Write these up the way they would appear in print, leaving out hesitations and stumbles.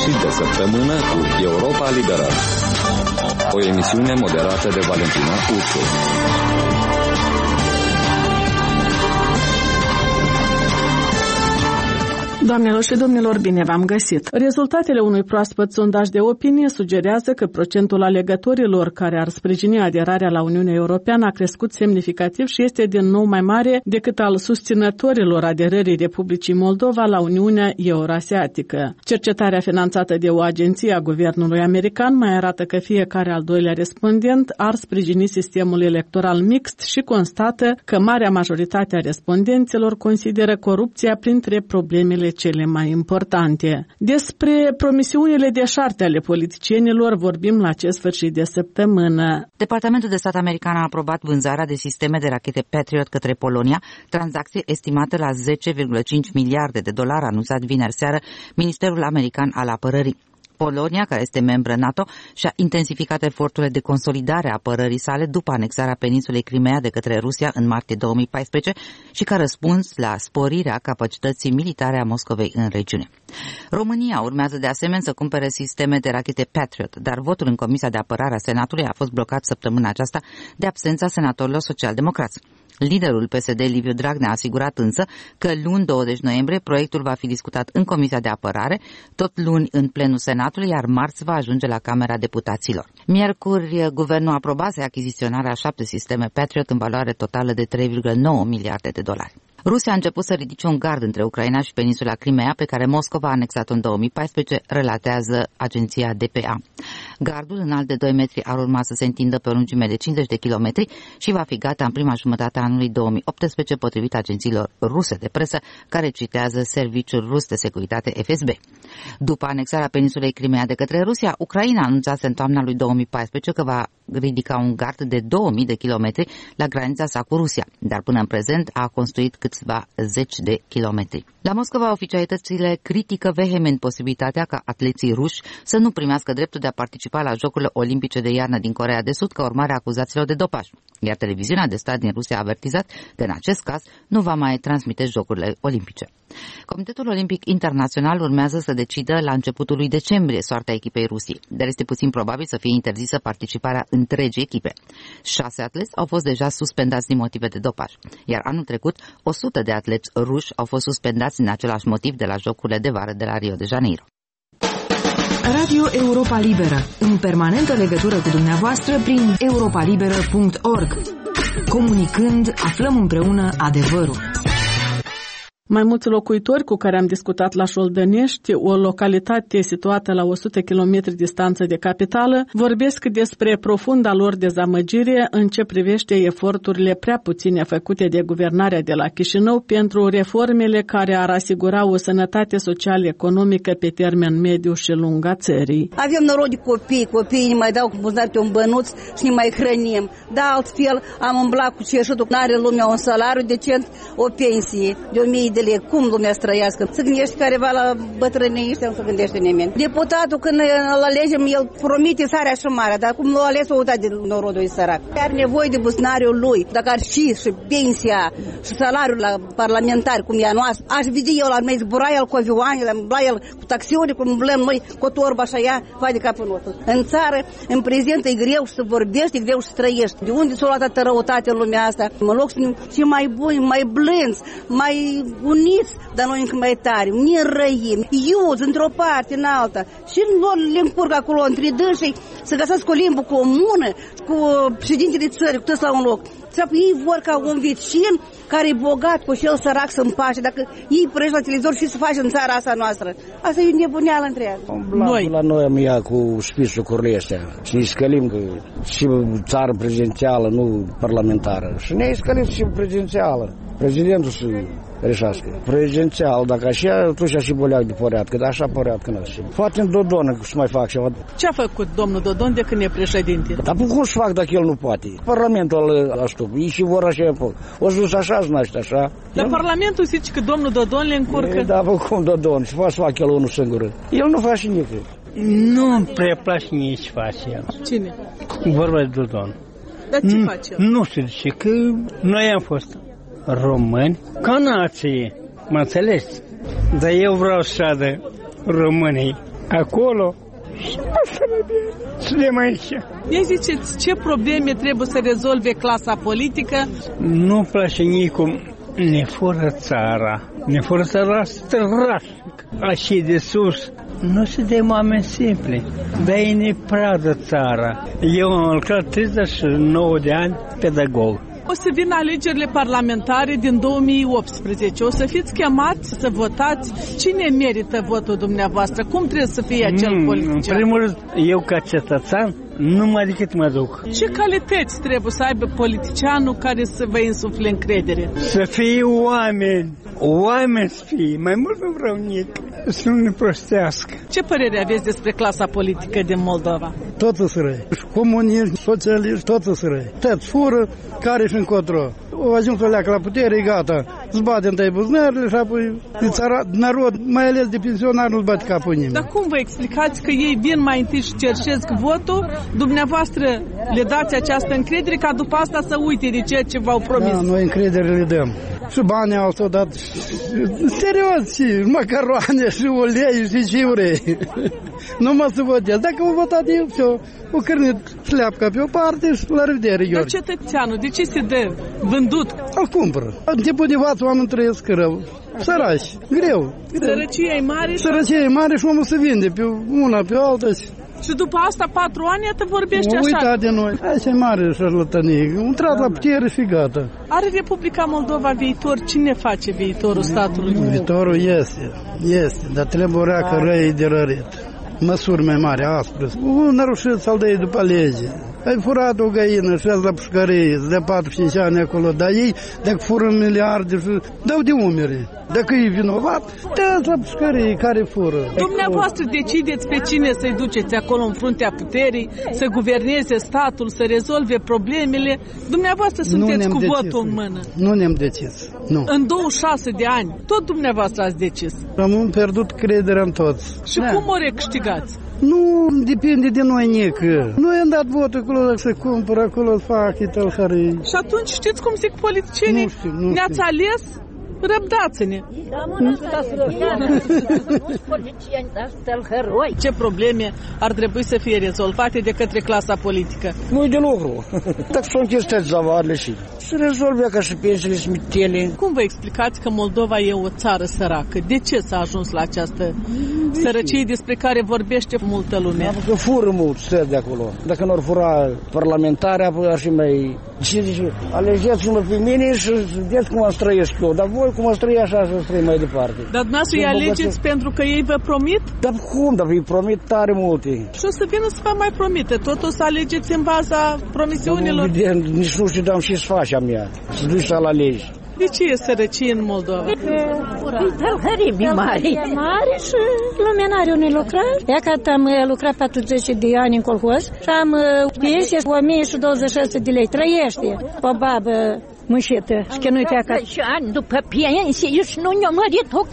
sfârșit de săptămână cu Europa Liberă. O emisiune moderată de Valentina Ursu. Doamnelor și domnilor, bine v-am găsit! Rezultatele unui proaspăt sondaj de opinie sugerează că procentul alegătorilor care ar sprijini aderarea la Uniunea Europeană a crescut semnificativ și este din nou mai mare decât al susținătorilor aderării Republicii Moldova la Uniunea Eurasiatică. Cercetarea finanțată de o agenție a guvernului american mai arată că fiecare al doilea respondent ar sprijini sistemul electoral mixt și constată că marea majoritate a respondenților consideră corupția printre problemele cele mai importante. Despre promisiunile deșarte ale politicienilor vorbim la acest sfârșit de săptămână. Departamentul de stat american a aprobat vânzarea de sisteme de rachete Patriot către Polonia, tranzacție estimată la 10,5 miliarde de dolari, anunțat vineri seară Ministerul American al Apărării. Polonia, care este membră NATO, și-a intensificat eforturile de consolidare a apărării sale după anexarea peninsulei Crimea de către Rusia în martie 2014 și ca răspuns la sporirea capacității militare a Moscovei în regiune. România urmează de asemenea să cumpere sisteme de rachete Patriot, dar votul în Comisia de Apărare a Senatului a fost blocat săptămâna aceasta de absența senatorilor social-democrați. Liderul PSD, Liviu Dragnea, a asigurat însă că luni 20 noiembrie proiectul va fi discutat în Comisia de Apărare, tot luni în plenul Senatului, iar marți va ajunge la Camera Deputaților. Miercuri, guvernul aprobase achiziționarea a 7 sisteme Patriot în valoare totală de 3,9 miliarde de dolari. Rusia a început să ridice un gard între Ucraina și peninsula Crimea, pe care Moscova a anexat-o în 2014, relatează agenția DPA. Gardul, înalt de 2 metri, ar urma să se întindă pe o lungime de 50 de kilometri și va fi gata în prima jumătate a anului 2018, potrivit agențiilor ruse de presă, care citează Serviciul Rus de Securitate FSB. După anexarea peninsulei Crimea de către Rusia, Ucraina anunțase în toamna lui 2014 că va ridica un gard de 2000 de kilometri la granița sa cu Rusia, dar până în prezent a construit câțiva zeci de kilometri. La Moscova, oficialitățile critică vehement posibilitatea ca atleții ruși să nu primească dreptul de a participa la Jocurile Olimpice de iarnă din Coreea de Sud ca urmare a acuzațiilor de dopaj. Iar televiziunea de stat din Rusia a avertizat că în acest caz nu va mai transmite Jocurile Olimpice. Comitetul Olimpic Internațional urmează să decidă la începutul lui decembrie soarta echipei Rusiei, dar este puțin probabil să fie interzisă participarea întregii echipe. 6 atleți au fost deja suspendați din motive de dopaj, iar anul trecut 100 de atleți ruși au fost suspendați din același motiv de la Jocurile de vară de la Rio de Janeiro. Radio Europa Liberă, în permanentă legătură cu dumneavoastră prin europalibera.org. Comunicând, aflăm împreună adevărul. Mai mulți locuitori cu care am discutat la Șoldănești, o localitate situată la 100 km distanță de capitală, vorbesc despre profunda lor dezamăgire în ce privește eforturile prea puține făcute de guvernarea de la Chișinău pentru reformele care ar asigura o sănătate social-economică pe termen mediu și lung a țării. Avem noroc de copiii ne mai dau cu buzunar pe un bănuț și ne mai hrănim. Da, altfel am umblat cu ceșutul, n-are lumea un salariu decent, o pensie de 1000 de lei. Cum lumea să trăiască? Se gândește careva la bătrânii ăștia, nu se gândește nimeni. Deputatul, când îl alegem, el promite sarea și marea, dar cum l-a ales, o uitat de norodul e sărac. Are nevoie de buzunariul lui. Dacă ar și pensia și salariul la parlamentari, cum e a noastră, aș vedea eu la mei zbura el cu avioane, la el cu taxiuri, cum blăm noi cu o torbă așa ea, vai de capul nostru. În țară, în prezent, e greu să vorbești, e greu să trăiești. De unde s-a luat atâta răutate în lumea asta? Mă loc să fim mai buni, mai blânzi, mai uniți, dar noi încă mai tari, ne răim, iuți într-o parte, în alta. Și lor le încurc acolo între dânsii să găsesc o limbă comună cu președintele țării, cu toți la un loc. Ei vor ca un vecin care e bogat cu și el sărac să împace. Dacă ei prăjești la televizor și să faci în țara asta noastră. Asta e nebuneală întreagă. La noi am ia cu spisurile astea și ne scălim că și țară prezidențială, nu parlamentară. Și ne scălim și prezidențială. Prezidentul să reșească. Prezidențial, dacă așa, atunci și boleac de poreatcă, dar așa poreatcă nu așa. Poate în Dodon să mai fac ceva. Ce a făcut domnul Dodon de când e președinte? Dar cum să fac dacă el nu poate? Parlamentul ăla stup, ei și vor așa, o să dus așa, znaște așa. Dar Parlamentul zice că domnul Dodon le încurcă? Da, cum Dodon, și poate să fac el unul singur. El nu face nimic. Nu prea place nici ce face el. Cine? Vorba de Dodon. Dar ce face el? Nu știu ce, că noi am fost români, ca nație, mă înțelegi? Dar eu vreau să șadă românii acolo și suntem aici. Ne ziceți, ce probleme trebuie să rezolve clasa politică? Nu place nicum, ne fură țara. Ne fură țara strașnic. Așa de sus. Nu suntem oameni simpli, dar e ne pradă țara. Eu am lucrat 39 de ani pedagog. O să vină alegerile parlamentare din 2018. O să fiți chemați să votați. Cine merită votul dumneavoastră? Cum trebuie să fie acel politician? În primul rând, eu ca cetățean, numai decât mă duc. Ce calități trebuie să aibă politicianul care să vă insufle încredere? Să fie oameni. Oameni să fie. Mai mult nu vreau nic. Să nu ne prostească. Ce părere aveți despre clasa politică din Moldova? Toți sunt răi. Comuniști, socialiști, toți sunt răi. Toți fură, care și încotro. O ajuns să leacă la putere, e gata. Îți bate întâi buzunarele și apoi narod, mai ales de pensionar, nu-ți bate capul nimeni. Dar cum vă explicați că ei vin mai întâi și cerșesc votul, dumneavoastră le dați această încredere ca după asta să uite de ceea ce v-au promis? Da, noi încredere le dăm. Și banii au s-o dat. Serios, și macaroane, și ulei, și ce vrei. Numai să votez. Dacă vă votat eu, o cârnit șleapca pe o parte și la revedere, Gheorghe. Dar cetățeanul, de ce se dă vândut? Îl cumpără. În timpul de față oamenii trăiesc rău. Sărași, greu. Sărăcia e mare. Sărăcia e mare și omul se vinde pe una, pe alta. Și după asta 4 ani, iată, vorbește așa. Uita de noi. Așa e mare șarlătănie. Un trat la putere și gata. Are Republica Moldova viitor? Cine face viitorul statului? Viitorul este, dar trebuie o reacă răi de rărit. Măsuri mai mari, aspre. Un nărușit să-l dai după lege. Ai furat o găină și azi la pușcărie, de 4-5 ani acolo, dar ei, dacă fură miliarde, dau de umeri. Dacă e vinovat, dă-ți la pușcărie, care fură. Dumneavoastră decideți pe cine să-i duceți acolo în fruntea puterii, să guverneze statul, să rezolve problemele. Dumneavoastră sunteți cu votul în mână. Nu ne-am decis, nu. În 26 de ani, tot dumneavoastră ați decis. Am pierdut crederea în toți. Și cum o recâștigați? Nu depinde de noi nică. Noi am dat votul acolo, dacă se cumpără, acolo fac, e tălhărâi. Și atunci știți cum zic politicienii? Ne-ați ales? Răbdați-ne! Ce probleme ar trebui să fie rezolvate de către clasa politică? Nu de lucru. Dacă sunt chestiuni zavarele și se rezolvă ca și pensiile smitele. Cum vă explicați că Moldova e o țară săracă? De ce s-a ajuns la această sărăcie despre care vorbește multă lume? Că fură mult stări de acolo. Dacă nu ar fura parlamentarea, apoi ar fi mai... Ce zice? Alegeți-mă pe mine și vedeți cum am trăiesc eu. Dar voi cum ați trăi așa să trăi mai departe. Dar dumneavoastră îi alegeți pentru că ei vă promit? Dar cum? Dar îi promit tare multe. Și o să vină să vă mai promite. Tot o să alegeți în baza promisiunilor? Nici nu știu ce să faci a mea. Să duci la legi. De ce e sărăcie în Moldova? Tălhărimi mari. E mare și lumea n-are unde lucra. Ea că am lucrat 40 de ani în colhoz și am pensie 1026 de lei. Trăiește o babă mușită și că nu-i pe acasă. Și ani după pensie și nu ne-a mărit o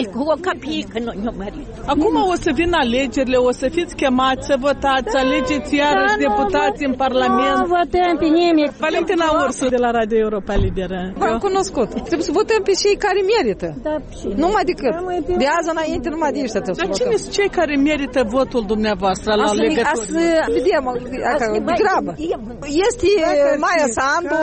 capică nu ne-a mărit. Acum o să vină alegerile, o să fiți chemați să votați, să alegeți iarăși deputați în Parlament. Nu votăm pe nimic. Valentina Ursu de la Radio Europa Liberă. V-am cunoscut. Trebuie să votăm pe cei care merită. Da, numai decât. De azi înainte numai de ăștia trebuie să votăm. Dar cine sunt cei care merită votul dumneavoastră la legături? Să vedem, de grabă. Este Maia Sandu,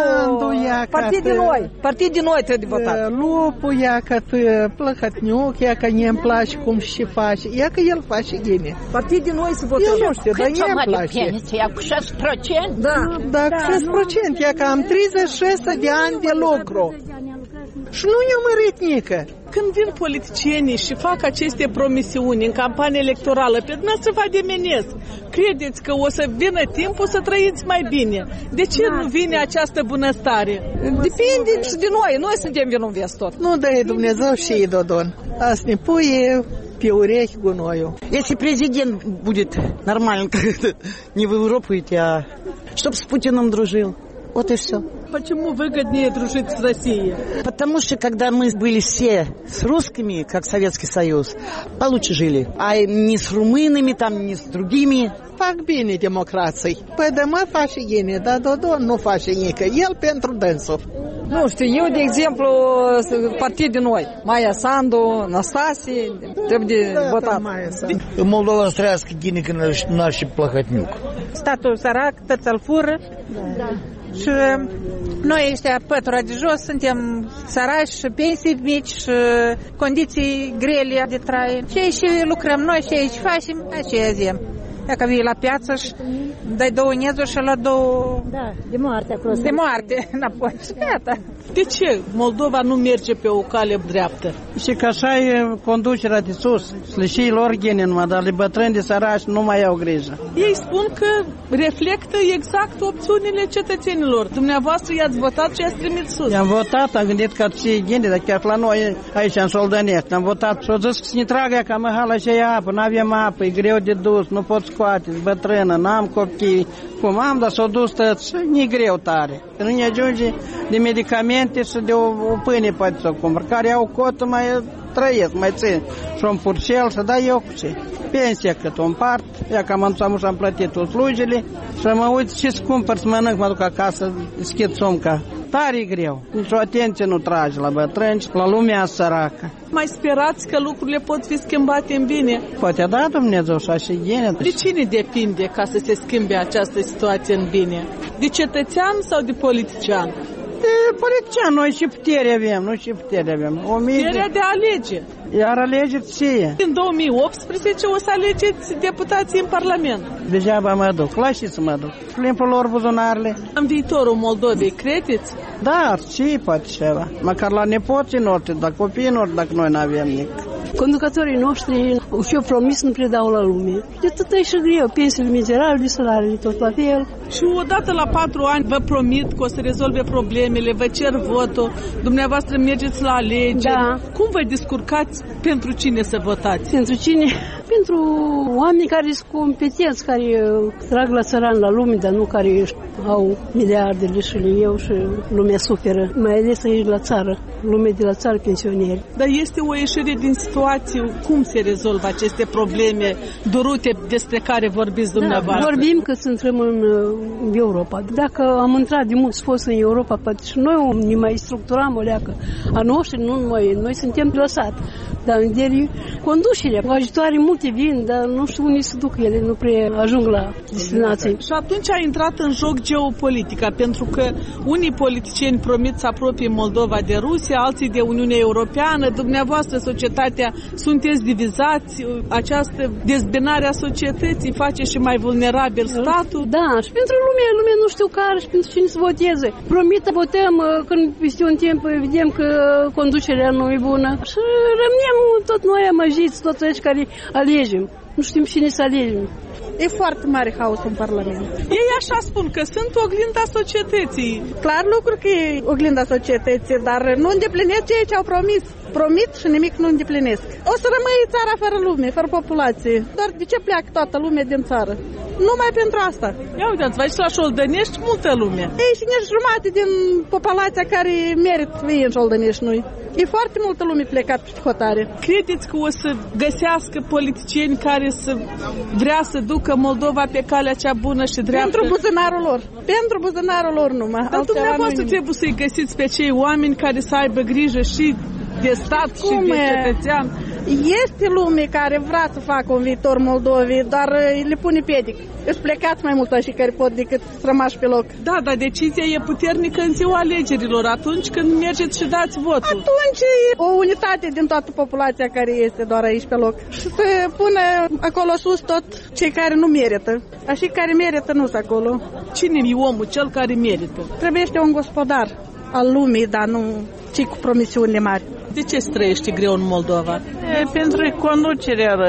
Partid de noi trebuie votat. Lupul, ea că Plăhătniuc, ea că ne-mi place cum și face. Ea că el face bine. Partid de noi să votăm. Eu nu știu, dar ne-mi place. Ea cu 6%? Da, cu 6%. Ea că am 36 de ani de lucru. Și nu ne-a mărit nică. Când vin politicienii și fac aceste promisiuni în campanie electorală, pe dumneavoastră vă ademenesc. Credeți că o să vină timpul să trăiți mai bine? De ce nu vine această bunăstare? Depinde și de noi. Noi suntem vinovați tot. Nu dă Dumnezeu și ei, Dodon. Asta ne pune pe urechi gunoiul. Если президент будет нормально, не в Европу идти, а чтоб с Путиным дружил. Вот и все. Почему выгоднее дружить с Россией? Потому что когда мы были все с русскими, как Советский Союз, получше жили. А не с румынами, там, не с другими. Fac bine democrației. Păi de mă face gine, dar Dodon nu face nică. El pentru dânsul. Nu știu, eu, de exemplu, partid de noi. Maia Sandu, Năstase, trebuie de votat. În Moldova să trăiască gine când n-ar și plăhătniuc. Statul sărac, toți îl fură. Da. Și noi ăștia, pătura de jos, suntem sărași și pensii mici și condiții grele de trai. Și aici lucrăm noi și aici facem, aceea zim. Dacă vii la piață și dai 2 nezuri și la 2... Da, de moarte acolo. De moarte înapoi și gata. De ce Moldova nu merge pe o cale dreaptă? Și că așa e conducerea de sus. Slișii lor ghine numai, dar le bătrâni de sărași nu mai au grijă. Ei spun că reflectă exact opțiunile cetățenilor. Dumneavoastră i-ați votat și i-ați trimis sus. I-am votat, am gândit că și ghine, dar chiar la noi aici în Soldănești. Am votat și au zis că să ne tragă ca măhala și apă, n-avem apă, e greu de dus, nu pot scoate, bătrână, n-am copii. Cum am, dar s-au dus tăți și nu-i greu tare. Nu ne ajunge de medicamente și de o pâine poate să o cumpăr. Care au cotă mai trăiesc, mai țin. Și un purcel să dai eu cu ce. Pensia cât o împart, ia că am anunțat și am plătit toți slujile și mă uit ce să cumpăr să mănânc, mă duc acasă, deschid somca. Tare e greu. Nici o atenție nu trage la bătrâni, la lumea săracă. Mai sperați că lucrurile pot fi schimbate în bine? Poate da Dumnezeu și așa e. De cine depinde ca să se schimbe această situație în bine? De cetățean sau de politician? De politician, noi și putere avem, nu și putere avem. Puterea de a alege. Iar alegeți ce? În 2018 o să alegeți deputații în Parlament. Degeaba mă duc, la și să mă duc. Plimpul lor buzunarele. În viitorul Moldovei, credeți? Da, ce poate ceva. Măcar la nepoții noștri, dar copiii noștri, dacă noi n-avem nic. Conducătorii noștri și-au promis nu predau la lume. De tot e și greu, pensiile mizerabile, salariile tot la fel. Și odată la 4 ani vă promit că o să rezolve problemele, vă cer votul, dumneavoastră mergeți la alegeri. Da. Cum vă descurcați? Pentru cine să votați? Pentru cine? Pentru oameni care sunt competenți, care trag la țăran la lume, dar nu care au miliardele și le iau și lumea suferă. Mai ales aici la țară, lumea de la țară, pensionieri. Dar este o ieșire din situație. Cum se rezolvă aceste probleme durute despre care vorbiți dumneavoastră? Da, vorbim că să intrăm în Europa. Dacă am intrat de mult fost în Europa, poate și noi ne mai structurăm o leacă. A noștri, nu noi suntem lăsați. Dar în deli, conducerea, ajutoare multe vin, dar nu știu unde se duc ele, nu prea ajung la destinație. Și atunci a intrat în joc geopolitica, pentru că unii politicieni promit să apropie Moldova de Rusia, alții de Uniunea Europeană, dumneavoastră, societatea, sunteți divizați, această dezbinare a societății face și mai vulnerabil statul. Da, și pentru lumea nu știu care și pentru cine să voteze. Promit, votăm, când peste un timp vedem că conducerea nu e bună și rămânem tot noi amăjiți, toți aici care alegem. Nu știm cine să alegem. E foarte mare haos în Parlament. Ei așa spun că sunt oglinda societății. Clar lucru că e oglinda societății, dar nu îndeplinesc ceea ce au promis. Promit și nimic nu îndeplinesc. O să rămâi țara fără lume, fără populație. Doar de ce pleacă toată lumea din țară? Numai pentru asta. Ia uitați, aici la Șoldănești multă lume. Ei, și nici jumate din populația care merită să fie în Șoldănești noi. E foarte multă lume plecat pe hotare. Credeți că o să găsească politicieni care să vrea să ducă Moldova pe calea cea bună și dreaptă? Pentru buzunarul lor. Pentru buzunarul lor numai. Dar dumneavoastră trebuie să-i găsiți pe cei oameni care să aibă grijă și de stat și de cetățean. Este lume care vrea să facă un viitor Moldovei, dar le pune piedic. Îți plecați mai mult așa care pot decât să rămași pe loc. Da, dar decizia e puternică în ziua alegerilor, atunci când mergeți și dați votul. Atunci e o unitate din toată populația care este doar aici pe loc. Și să pune acolo sus tot cei care nu merită. Așa care merită nu sunt acolo. Cine e omul cel care merită? Trebuiește un gospodar al lumii, dar nu cei cu promisiunile mari. De ce se trăiește greu în Moldova? Pentru conducerea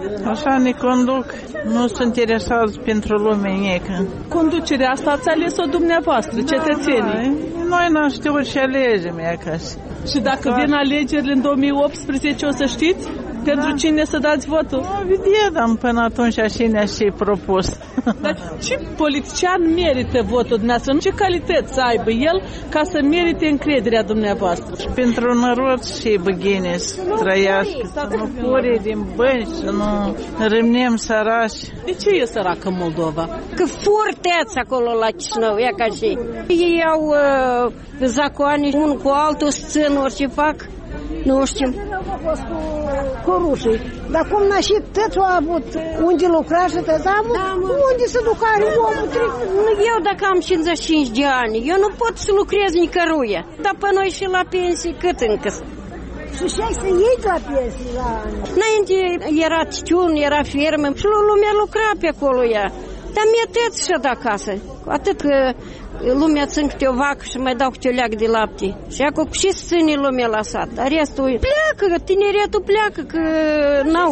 Așa ne conduc. Nu sunt interesați pentru lumea niecă. Conducerea asta ați ales-o dumneavoastră, cetățenii. Noi n-am știut ce alegem acasă. Și dacă vin alegerile în 2018, o să știți pentru cine să dați votul? Vedem până atunci cine și propus. Dar ce politician merită votul dumneavoastră? Ce calități să aibă el ca să merite încrederea dumneavoastră? Și pentru narod și băghine să trăiască, să nu fure din bani, să nu rămânem sărași. De ce e săracă Moldova? Că furteți acolo la Chișinău, e ca și. Ei au zacoane, unul cu altul, țin orice fac. Nu știm. A fost cu rușii. Dar cum nașit, tăți au avut unde lucra și tăți am unde se duca omul trecut. Eu dacă am 55 de ani, eu nu pot să lucrez nicăruia. Dar pe noi și la pensii cât încă? Și șai să iei la pensii la ani. Înainte era titiun, era fermă și lumea lucra pe acolo ea. Dar mi-e tăți și de acasă. Atât că lumea țin câte o vacă și mai dau câte o leac de lapte. Și acum și ține lumea la sat. Dar restul pleacă, tineretul pleacă, că n-au.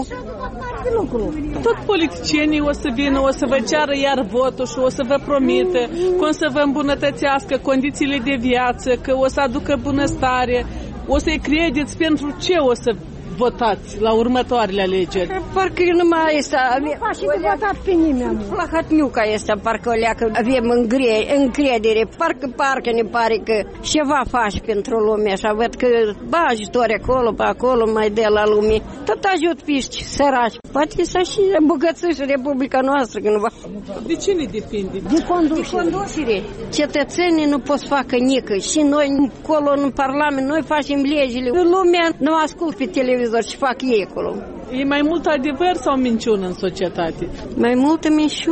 Tot politicienii o să vină, o să vă ceară iar votul și o să vă promită că o să vă îmbunătățească condițiile de viață, că o să aducă bunăstare. O să-i credeți pentru ce o să votați la următoarele alegeri? Parcă nu mai este. Și de votat pe nimeni. Plahatniuca este, parcă o leacă avem încredere. Parcă ne pare că ceva faci pentru lume. Așa văd că ajutori acolo, pe acolo, mai de la lume. Tot ajut piști săraci. Poate să și îmbogățește Republica noastră cândva. De cine depinde? De conducere. Cetățenii nu pot să facă nică. Și noi acolo în Parlament, noi facem legile. Lumea nu ascult pe televizor și fac ei acolo. E mai mult adevăr sau minciună în societate? Mai multă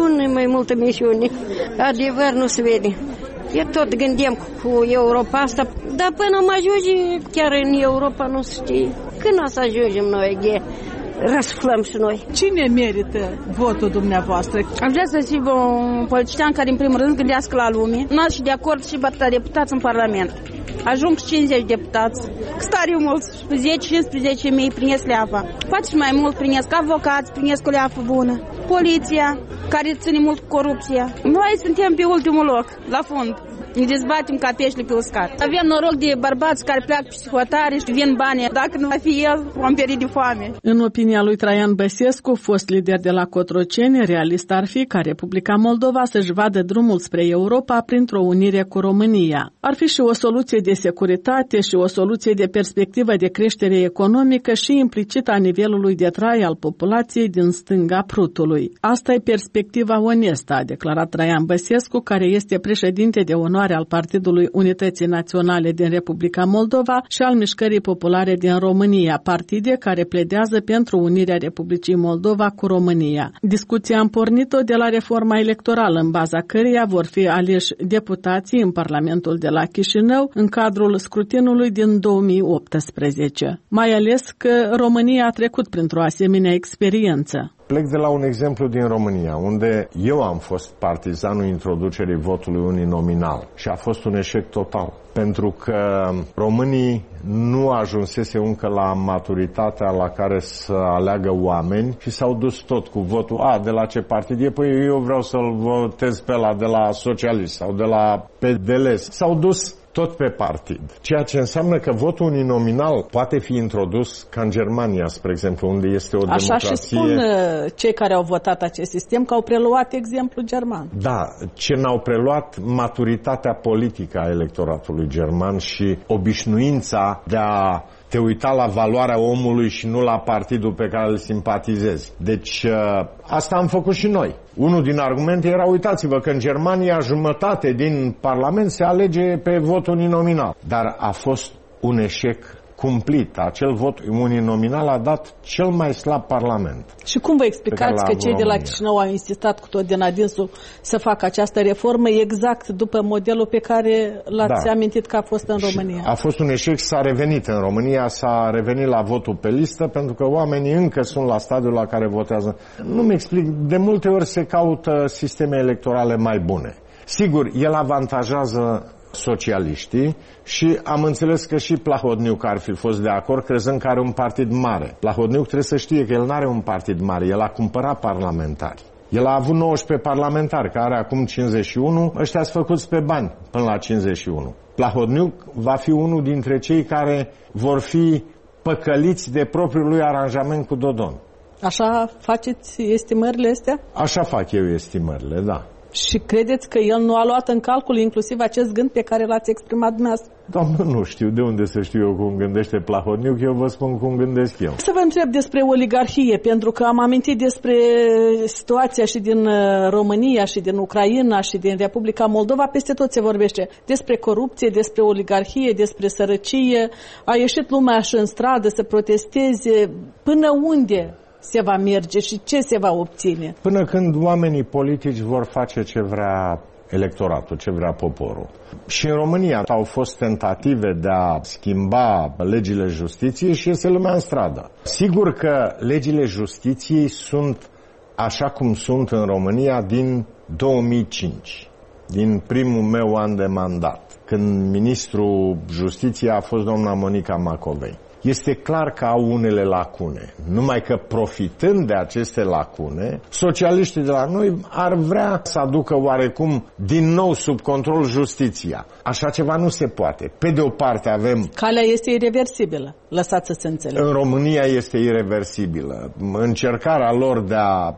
minciună. Adevăr nu se vede. Eu tot gândim cu Europa asta, dar până mă ajunge chiar în Europa nu se știe. Când o să ajungem noi de răsflăm și noi. Cine merită votul dumneavoastră? Aș vrea să zic un politician care în primul rând gândească la lume. Nu aș fi de acord și bătăta deputați în Parlament. Ajung 50 deputați. Stariu mulți, 10-15 mii primesc leafa. Poate și mai mult primesc avocați, primesc o leafă bună. Poliția, care ține mult cu corupția. Noi suntem pe ultimul loc, la fund. Ne dezbatem ca peștele pe uscat. Avem noroc de bărbați care pleacă pe psihotare și vin bani. Dacă nu va fi el, vom pieri de foame. În opinia lui Traian Băsescu, fost lider de la Cotroceni, realist ar fi ca Republica Moldova să-și vadă drumul spre Europa printr-o unire cu România. Ar fi și o soluție de securitate și o soluție de perspectivă de creștere economică și implicit a nivelului de trai al populației din stânga Prutului. Asta e perspectiva onestă, a declarat Traian Băsescu, care este președinte de onoare al Partidului Unității Naționale din Republica Moldova și al Mișcării Populare din România, partide care pledează pentru unirea Republicii Moldova cu România. Discuția am pornit-o de la reforma electorală, în baza căreia vor fi aleși deputații în Parlamentul de la Chișinău în cadrul scrutinului din 2018. Mai ales că România a trecut printr-o asemenea experiență. Plec de la un exemplu din România, unde eu am fost partizanul introducerii votului uninominal și a fost un eșec total. Pentru că românii nu ajunsese încă la maturitatea la care să aleagă oameni și s-au dus tot cu votul. De la ce partid e? Păi eu vreau să-l votez pe ăla de la socialist sau de la PDL. S-au dus tot pe partid. Ceea ce înseamnă că votul uninominal poate fi introdus ca în Germania, spre exemplu, unde este o democrație. Așa și spun cei care au votat acest sistem că au preluat exemplul german. Da, ce n-au preluat maturitatea politică a electoratului german și obișnuința de a te uita la valoarea omului și nu la partidul pe care îl simpatizezi. Deci asta am făcut și noi. Unul din argumente era, uitați-vă că în Germania jumătate din Parlament se alege pe vot uninominal. Dar a fost un eșec cumplit. Acel vot uninominal a dat cel mai slab Parlament. Și cum vă explicați că cei de la Chișinău au insistat cu tot din adinsul să facă această reformă exact după modelul pe care l-ați amintit că a fost în România? A fost un eșec, s-a revenit în România, s-a revenit la votul pe listă, pentru că oamenii încă sunt la stadiul la care votează. Nu-mi explic, de multe ori se caută sisteme electorale mai bune. Sigur, el avantajează socialiștii și am înțeles că și Plahodniuc ar fi fost de acord, crezând că are un partid mare. Plahodniuc trebuie să știe că el nu are un partid mare, el a cumpărat parlamentari. El a avut 19 parlamentari, care are acum 51, ăștia sunt făcuți pe bani până la 51. Plahodniuc va fi unul dintre cei care vor fi păcăliți de propriul lui aranjament cu Dodon. Așa faceți estimările astea? Așa fac eu estimările, da. Și credeți că el nu a luat în calcul inclusiv acest gând pe care l-ați exprimat dumneavoastră? Doamnă, nu știu de unde să știu eu cum gândește Plahodniuc, eu vă spun cum gândesc eu. Să vă întreb despre oligarhie, pentru că am amintit despre situația și din România și din Ucraina și din Republica Moldova, peste tot se vorbește despre corupție, despre oligarhie, despre sărăcie. A ieșit lumea și în stradă să protesteze. Până unde se va merge și ce se va obține? Până când oamenii politici vor face ce vrea electoratul, ce vrea poporul. Și în România au fost tentative de a schimba legile justiției și iese lumea în stradă. Sigur că legile justiției sunt așa cum sunt în România din 2005, din primul meu an de mandat, când ministrul justiției a fost doamna Monica Macovei. Este clar că au unele lacune, numai că profitând de aceste lacune, socialiștii de la noi ar vrea să aducă oarecum din nou sub control justiția. Așa ceva nu se poate. Pe de o parte avem... Calea este ireversibilă, lăsați să se înțeleagă. În România este ireversibilă. Încercarea lor de a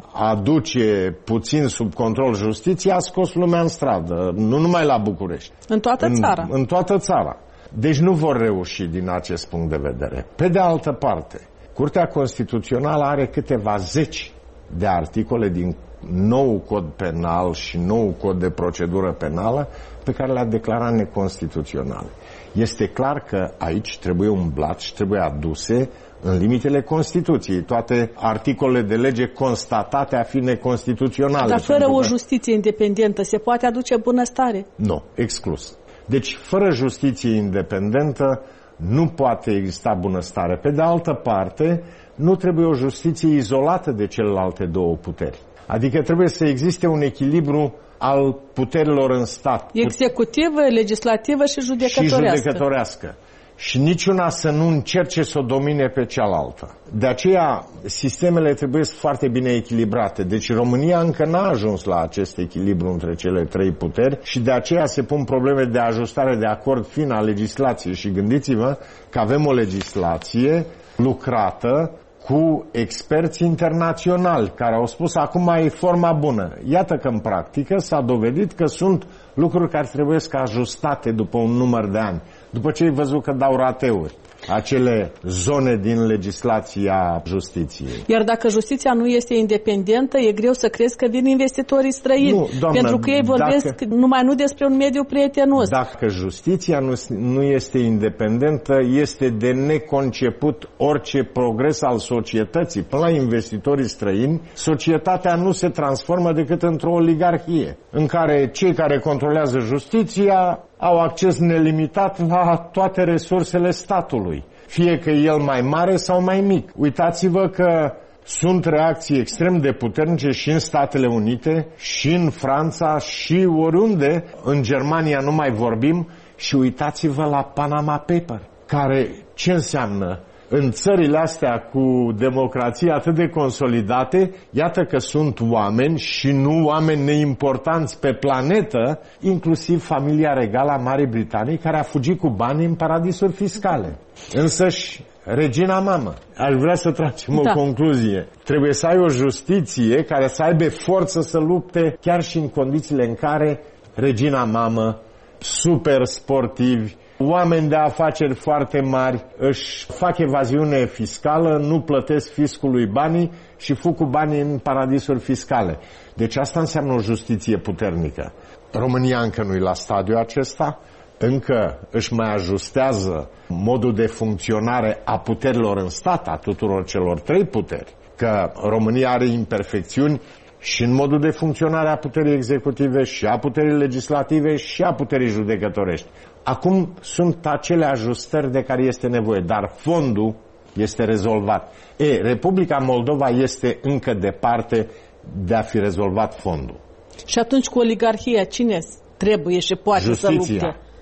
aduce puțin sub control justiția a scos lumea în stradă, nu numai la București. În toată țara. În toată țara. Deci nu vor reuși din acest punct de vedere. Pe de altă parte, Curtea Constituțională are câteva zeci de articole din nou cod penal și nou cod de procedură penală pe care le-a declarat neconstituționale. Este clar că aici trebuie umblat și trebuie aduse în limitele Constituției toate articolele de lege constatate a fi neconstituționale. Dar fără o justiție independentă se poate aduce bunăstare? Nu, exclus. Deci, fără justiție independentă, nu poate exista bunăstare. Pe de altă parte, nu trebuie o justiție izolată de celelalte două puteri. Adică trebuie să existe un echilibru al puterilor în stat. Executivă, legislativă și judecătorească. Și niciuna să nu încerce să o domine pe cealaltă. De aceea, sistemele trebuie foarte bine echilibrate. Deci România încă n-a ajuns la acest echilibru între cele trei puteri și de aceea se pun probleme de ajustare de acord fin a legislației. Și gândiți-vă că avem o legislație lucrată cu experți internaționali care au spus acum e forma bună. Iată că în practică s-a dovedit că sunt lucruri care trebuie să ajustate după un număr de ani. După ce ai văzut că dau rateuri acele zone din legislația justiției. Iar dacă justiția nu este independentă, e greu să crezi că vin investitorii străini. Nu, doamnă, pentru că ei vorbesc nu despre un mediu prietenos. Dacă justiția nu este independentă, este de neconceput orice progres al societății. Până la investitorii străini, societatea nu se transformă decât într-o oligarhie, în care cei care controlează justiția au acces nelimitat la toate resursele statului, fie că e el mai mare sau mai mic. Uitați-vă că sunt reacții extrem de puternice și în Statele Unite, și în Franța, și oriunde. În Germania nu mai vorbim. Și uitați-vă la Panama Paper, care ce înseamnă? În țările astea cu democrație atât de consolidate, iată că sunt oameni și nu oameni neimportanți pe planetă, inclusiv familia regală a Marii Britanii, care a fugit cu bani în paradisuri fiscale. Însăși regina mamă. Aș vrea să tragem o concluzie. Trebuie să ai o justiție care să aibă forță să lupte chiar și în condițiile în care regina mamă, super sportivi, oameni de afaceri foarte mari își fac evaziune fiscală, nu plătesc fiscului banii și fug cu banii în paradisuri fiscale. Deci asta înseamnă o justiție puternică. România încă nu e la stadiul acesta, încă își mai ajustează modul de funcționare a puterilor în stat, a tuturor celor trei puteri, că România are imperfecțiuni și în modul de funcționare a puterii executive și a puterii legislative și a puterii judecătorești. Acum sunt acele ajustări de care este nevoie, dar fondul este rezolvat. Republica Moldova este încă departe de a fi rezolvat fondul. Și atunci cu oligarhia cine trebuie și poate să lupte?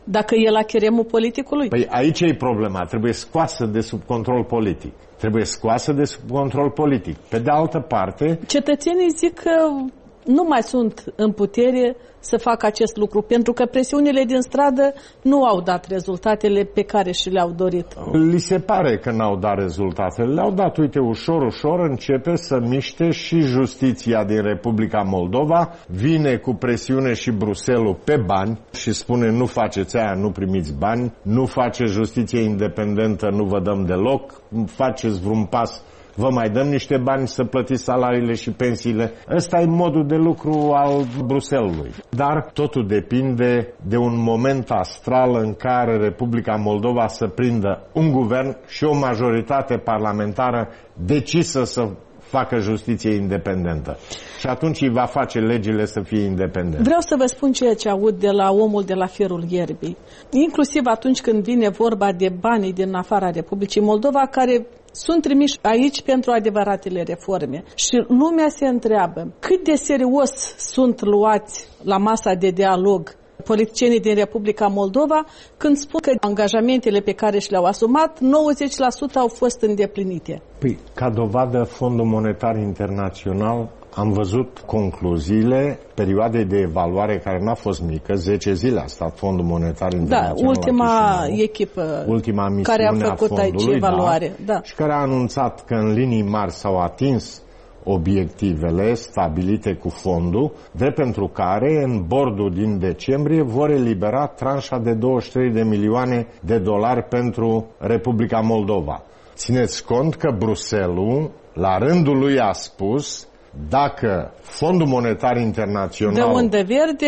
dacă e la cheremul politicului? Păi aici e problema, trebuie scoasă de sub control politic. Trebuie scoasă de sub control politic. Pe de altă parte... Cetățenii zic că nu mai sunt în putere să facă acest lucru, pentru că presiunile din stradă nu au dat rezultatele pe care și le-au dorit. Li se pare că n-au dat rezultatele. Le-au dat, uite, ușor, ușor începe să miște și justiția din Republica Moldova, vine cu presiune și Bruxelles pe bani și spune nu faceți aia, nu primiți bani, nu face justiție independentă, nu vă dăm deloc, faceți vreun pas, vă mai dăm niște bani să plătiți salariile și pensiile. Ăsta e modul de lucru al Bruxellesului. Dar totul depinde de un moment astral în care Republica Moldova să prindă un guvern și o majoritate parlamentară decisă să facă justiție independentă. Și atunci îi va face legile să fie independente. Vreau să vă spun ceea ce aud de la omul de la Firul Ierbii. Inclusiv atunci când vine vorba de banii din afara Republicii Moldova, care sunt trimiși aici pentru adevăratele reforme. Și lumea se întreabă cât de serios sunt luați la masa de dialog politicienii din Republica Moldova când spun că angajamentele pe care și le-au asumat, 90% au fost îndeplinite. Păi, ca dovadă, Fondul Monetar Internațional, am văzut concluziile perioadei de evaluare care n-a fost mică, 10 zile a stat Fondul Monetar Internațional. Da, ultima echipă care a făcut aici evaluare. Da. Și care a anunțat că în linii mari s-au atins obiectivele stabilite cu fondul, drept pentru care în bordul din decembrie vor elibera tranșa de 23 de milioane de dolari pentru Republica Moldova. Țineți cont că Bruxelles, la rândul lui, a spus dacă Fondul Monetar Internațional dă undă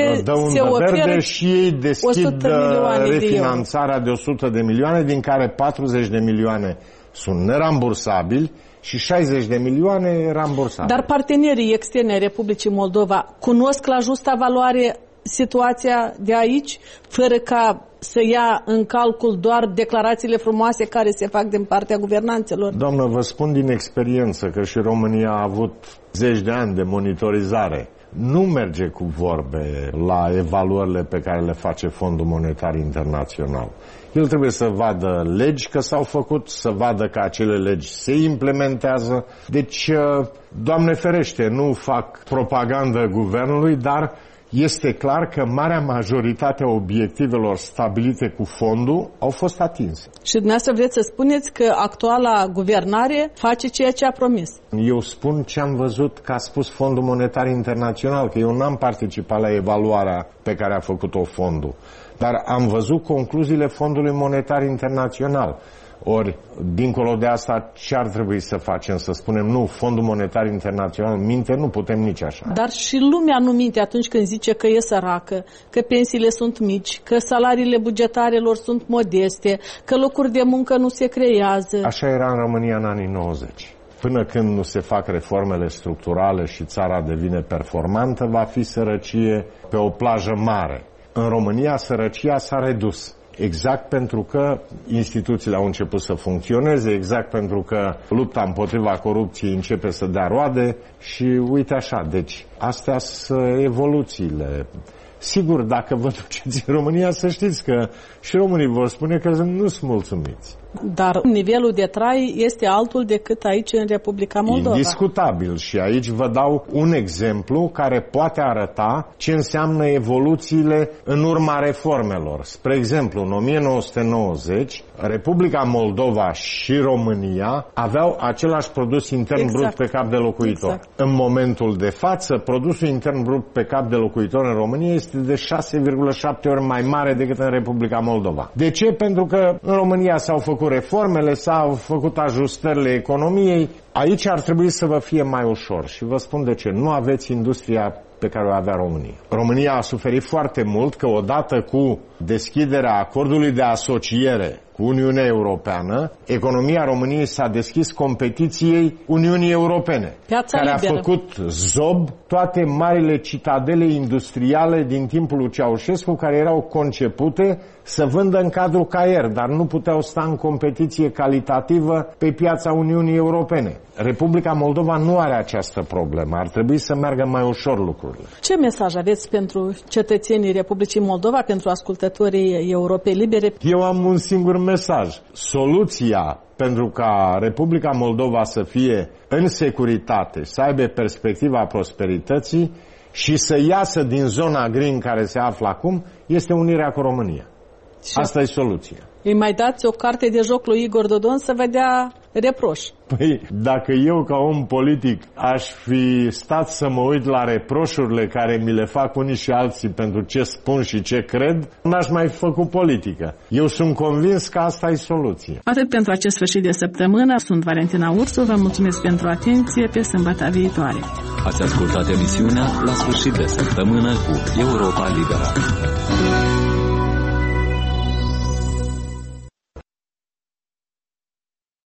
verde și ei deschid refinanțarea de 100 de milioane, din care 40 de milioane sunt nerambursabili și 60 de milioane rambursabili. Dar partenerii externi ai Republicii Moldova cunosc la justa valoare situația de aici, fără ca să ia în calcul doar declarațiile frumoase care se fac din partea guvernanților? Doamnă, vă spun din experiență că și România a avut zeci de ani de monitorizare. Nu merge cu vorbe la evaluările pe care le face Fondul Monetar Internațional. El trebuie să vadă legi că s-au făcut, să vadă că acele legi se implementează. Deci, Doamne ferește, nu fac propagandă guvernului, dar este clar că marea majoritate a obiectivelor stabilite cu fondul au fost atinse. Și dumneavoastră vreți să spuneți că actuala guvernare face ceea ce a promis? Eu spun ce am văzut că a spus Fondul Monetar Internațional, că eu n-am participat la evaluarea pe care a făcut-o fondul, dar am văzut concluziile Fondului Monetar Internațional. Ori, dincolo de asta, ce ar trebui să facem? Să spunem, nu, Fondul Monetar Internațional minte? Nu putem nici așa. Dar și lumea nu minte atunci când zice că e săracă, că pensiile sunt mici, că salariile bugetarelor sunt modeste, că locuri de muncă nu se creează. Așa era în România în anii 90. Până când nu se fac reformele structurale și țara devine performantă, va fi sărăcie pe o plajă mare. În România sărăcia s-a redus. Exact pentru că instituțiile au început să funcționeze, exact pentru că lupta împotriva corupției începe să dea roade și uite așa, deci astea sunt evoluțiile. Sigur, dacă vă duceți în România, să știți că și românii vor spune că nu sunt mulțumiți. Dar nivelul de trai este altul decât aici în Republica Moldova. Indiscutabil. Și aici vă dau un exemplu care poate arăta ce înseamnă evoluțiile în urma reformelor. Spre exemplu, în 1990, Republica Moldova și România aveau același produs intern brut pe cap de locuitor. Exact. În momentul de față, produsul intern brut pe cap de locuitor în România este de 6,7 ori mai mare decât în Republica Moldova. De ce? Pentru că în România s-au făcut reformele, s-au făcut ajustările economiei. Aici ar trebui să vă fie mai ușor și vă spun de ce. Nu aveți industria pe care o avea România. România a suferit foarte mult că odată cu deschiderea acordului de asociere cu Uniunea Europeană, economia României s-a deschis competiției Uniunii Europene, Piața care liberă. a făcut zob toate marile citadele industriale din timpul lui Ceaușescu, care erau concepute să vândă în cadrul caier, dar nu puteau sta în competiție calitativă pe piața Uniunii Europene. Republica Moldova nu are această problemă. Ar trebui să meargă mai ușor lucrurile. Ce mesaj aveți pentru cetățenii Republicii Moldova, pentru ascultătorii Europei Libere? Eu am un singur mesaj. Soluția pentru ca Republica Moldova să fie în securitate, să aibă perspectiva prosperității și să iasă din zona gri în care se află acum, este unirea cu România. Asta e soluția. Îi mai dați o carte de joc lui Igor Dodon să vă dea reproș. Păi, dacă eu ca om politic aș fi stat să mă uit la reproșurile care mi le fac unii și alții pentru ce spun și ce cred, n-aș mai fi făcut politică. Eu sunt convins că asta e soluția. Atât pentru acest sfârșit de săptămână. Sunt Valentina Ursu, vă mulțumesc pentru atenție, pe sâmbătă viitoare. Ați ascultat emisiunea La sfârșit de săptămână cu Europa Liberă.